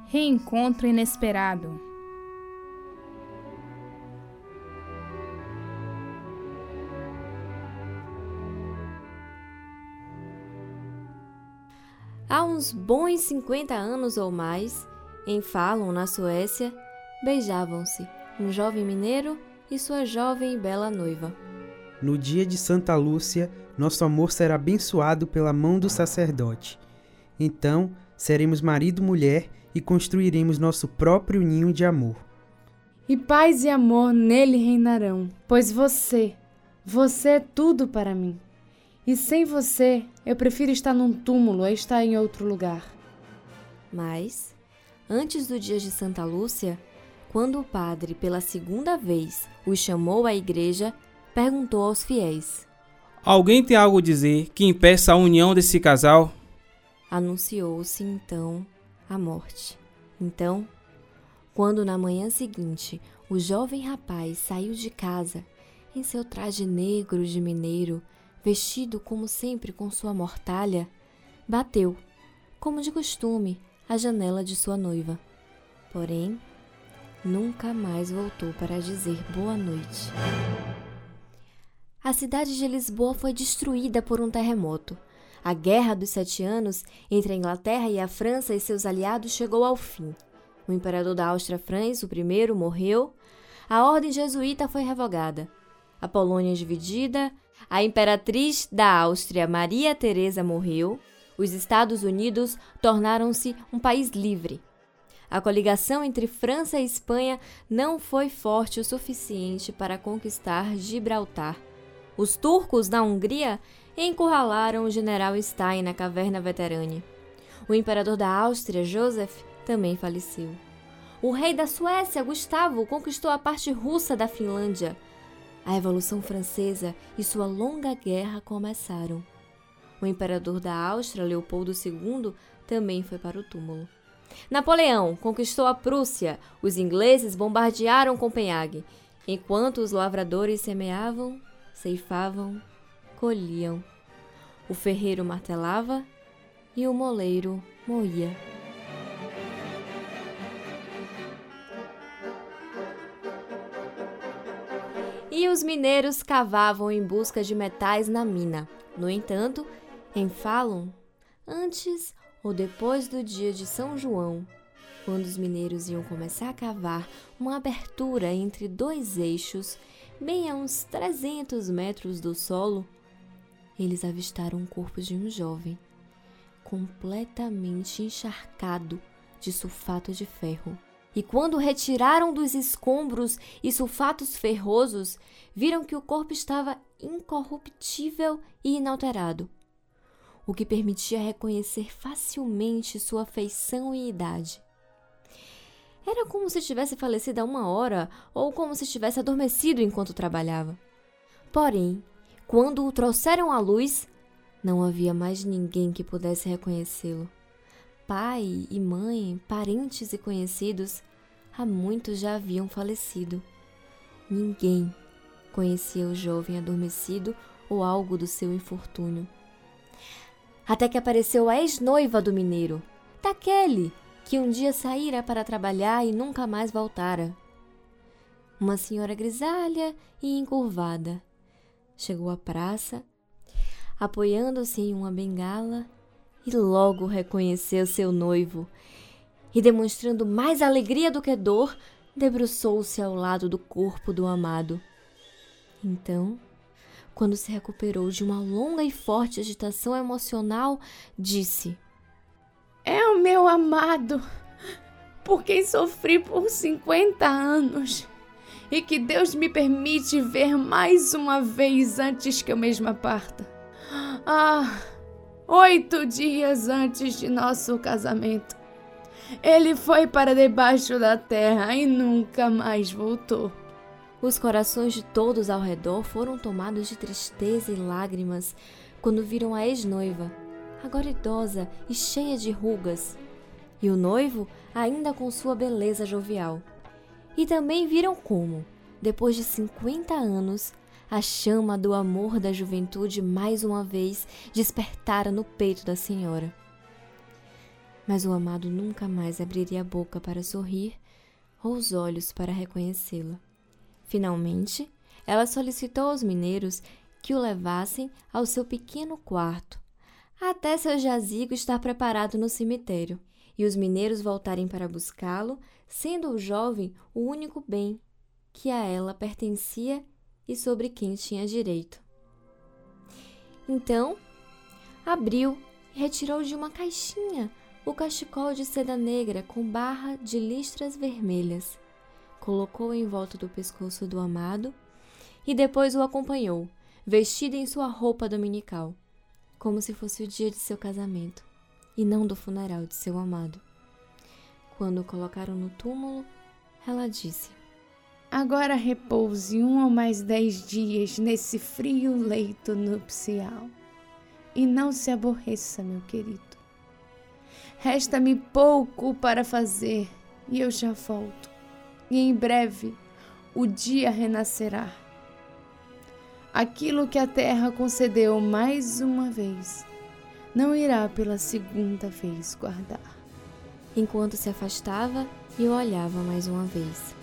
Reencontro inesperado. Há uns bons 50 anos ou mais, em Falun, na Suécia, beijavam-se um jovem mineiro e sua jovem e bela noiva. No dia de Santa Lúcia, nosso amor será abençoado pela mão do sacerdote. Então, seremos marido e mulher e construiremos nosso próprio ninho de amor. E paz e amor nele reinarão, pois você é tudo para mim. E sem você, eu prefiro estar num túmulo a estar em outro lugar. Mas, antes do dia de Santa Lúcia, quando o padre, pela segunda vez, os chamou à igreja, perguntou aos fiéis: Alguém tem algo a dizer que impeça a união desse casal? Anunciou-se, então, a morte. Então, quando na manhã seguinte o jovem rapaz saiu de casa, em seu traje negro de mineiro, vestido como sempre com sua mortalha, bateu, como de costume, à janela de sua noiva. Porém, nunca mais voltou para dizer boa noite. A cidade de Lisboa foi destruída por um terremoto. A Guerra dos 7 Anos entre a Inglaterra e a França e seus aliados chegou ao fim. O imperador da Áustria, Franz I, morreu. A ordem jesuíta foi revogada. A Polônia dividida. A imperatriz da Áustria, Maria Teresa, morreu. Os Estados Unidos tornaram-se um país livre. A coligação entre França e Espanha não foi forte o suficiente para conquistar Gibraltar. Os turcos da Hungria encurralaram o general Stein na caverna Veterane. O imperador da Áustria, Joseph, também faleceu. O rei da Suécia, Gustavo, conquistou a parte russa da Finlândia. A Revolução Francesa e sua longa guerra começaram. O imperador da Áustria, Leopoldo II, também foi para o túmulo. Napoleão conquistou a Prússia. Os ingleses bombardearam Copenhague. Enquanto os lavradores semeavam, ceifavam, colhiam. O ferreiro martelava e o moleiro moía. E os mineiros cavavam em busca de metais na mina. No entanto, em Falun, antes ou depois do dia de São João, quando os mineiros iam começar a cavar uma abertura entre dois eixos, bem a uns 300 metros do solo, eles avistaram o corpo de um jovem, completamente encharcado de sulfato de ferro. E quando retiraram dos escombros e sulfatos ferrosos, viram que o corpo estava incorruptível e inalterado, o que permitia reconhecer facilmente sua feição e idade. Era como se tivesse falecido há 1 hora ou como se tivesse adormecido enquanto trabalhava. Porém, quando o trouxeram à luz, não havia mais ninguém que pudesse reconhecê-lo. Pai e mãe, parentes e conhecidos, há muitos já haviam falecido. Ninguém conhecia o jovem adormecido ou algo do seu infortúnio. Até que apareceu a ex-noiva do mineiro, daquele que um dia saíra para trabalhar e nunca mais voltara. Uma senhora grisalha e encurvada. Chegou à praça, apoiando-se em uma bengala, e logo reconheceu seu noivo, e demonstrando mais alegria do que dor, debruçou-se ao lado do corpo do amado. Então, quando se recuperou de uma longa e forte agitação emocional, disse: É o meu amado, por quem sofri por 50 anos, e que Deus me permite ver mais uma vez antes que eu mesma parta. 8 dias antes de nosso casamento, ele foi para debaixo da terra e nunca mais voltou. Os corações de todos ao redor foram tomados de tristeza e lágrimas quando viram a ex-noiva, agora idosa e cheia de rugas, e o noivo ainda com sua beleza jovial. E também viram como, depois de 50 anos, a chama do amor da juventude mais uma vez despertara no peito da senhora. Mas o amado nunca mais abriria a boca para sorrir ou os olhos para reconhecê-la. Finalmente, ela solicitou aos mineiros que o levassem ao seu pequeno quarto, até seu jazigo estar preparado no cemitério, e os mineiros voltarem para buscá-lo, sendo o jovem o único bem que a ela pertencia e sobre quem tinha direito. Então, abriu e retirou de uma caixinha o cachecol de seda negra com barra de listras vermelhas. Colocou em volta do pescoço do amado e depois o acompanhou, vestido em sua roupa dominical, como se fosse o dia de seu casamento e não do funeral de seu amado. Quando o colocaram no túmulo, ela disse: Agora repouse 1 ou mais 10 dias nesse frio leito nupcial. E não se aborreça, meu querido. Resta-me pouco para fazer e eu já volto. E em breve o dia renascerá. Aquilo que a terra concedeu mais uma vez, não irá pela segunda vez guardar. Enquanto se afastava, eu olhava mais uma vez.